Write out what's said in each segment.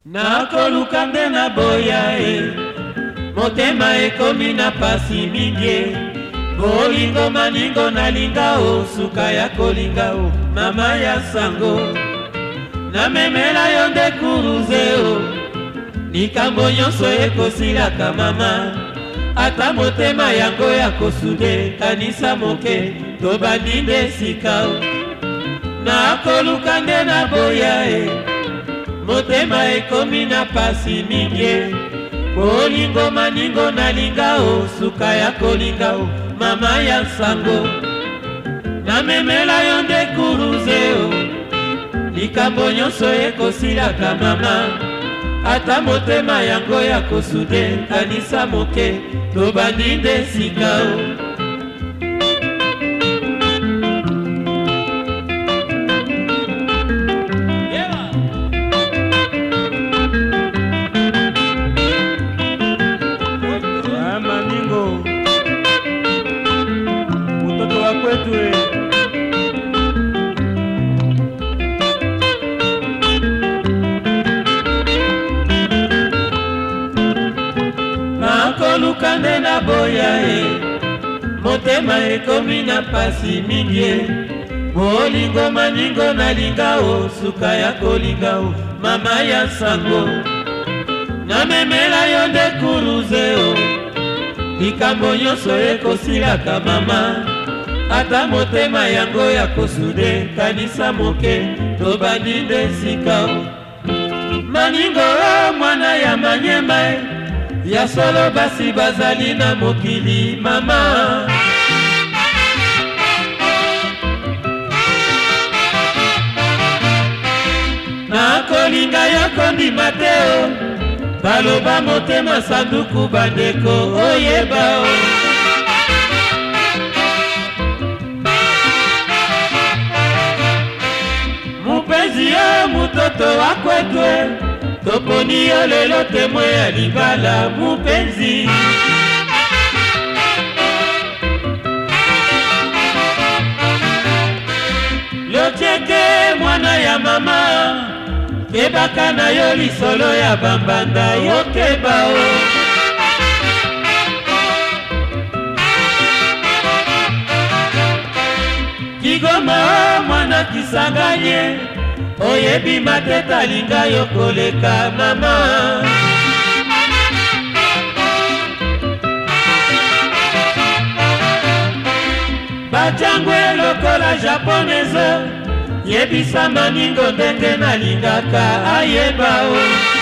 nakoluka nde na boya motema ekomi na pasi mingi bolingo maningo nalinga o suka ya kolinga o mama ya sango namemela yo nde kuruze o likambo nyonso ekosilaka mama ata motema yango ya kosude kanisa moke tobandi nde sika o nakoluka nde na boya motema ekomi na pasi mingi bolingo maningo nalinga o suka ya kolinga o mama ya sango namemela yo nde kuruze o likambo nyonso ekosilaka mama ata motema yango ya kosude kanisa moke tobandi nde sika o nakoluka nde na boya motema ekomi na pasi mingi bolingo maningo nalinga o suka ya kolinga o mama ya sango namemela yo nde kuruze o likambo nyonso ekosilaka mama ata motema yango ya kosude kanisa moke tobandi nde sika o maningo o mwana ya manyema ya solo basi bazali na mokili mama nakolinga yo kondima te o baloba motema sanduku bandeko oyeba o mupenzi yo mutoto wakwetwe toponi yo lelo temwe ya libala mupenzi locheke mwana ya mama kebaka na yo lisolo ya bambanda yokeba o kigoma o mwana kisanganye oyebi mateta linga yo koleka mama bajangwe lokola japonese yebisa maningo ndenge nalingaka ayeba o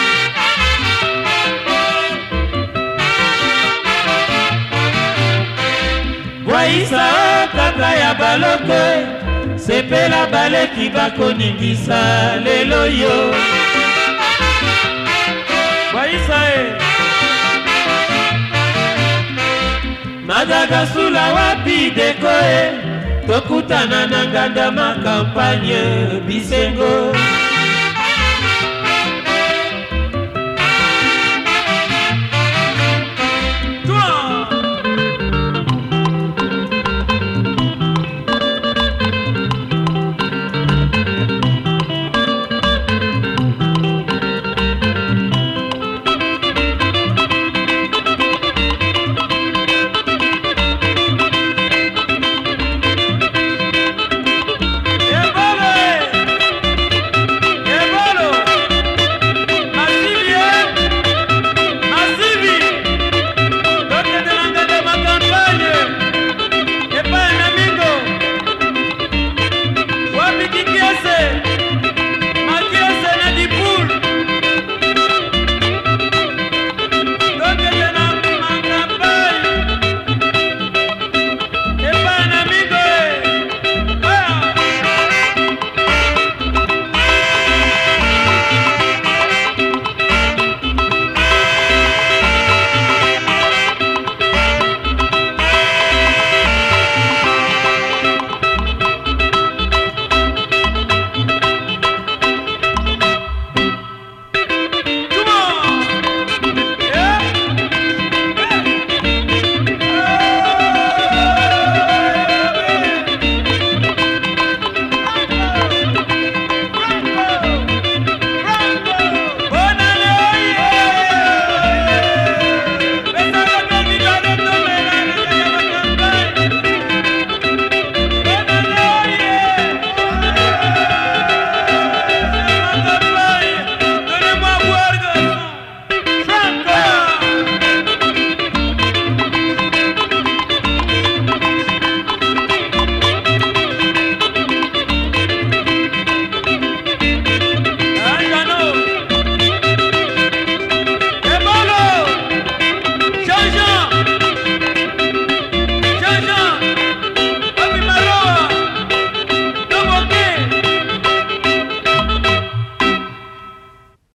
bwaisa o kaka ya baloko sepela baleki bakoningisa lelo yo bwaisa madagasula wapi deko tokutana na nganda makampanye bisengo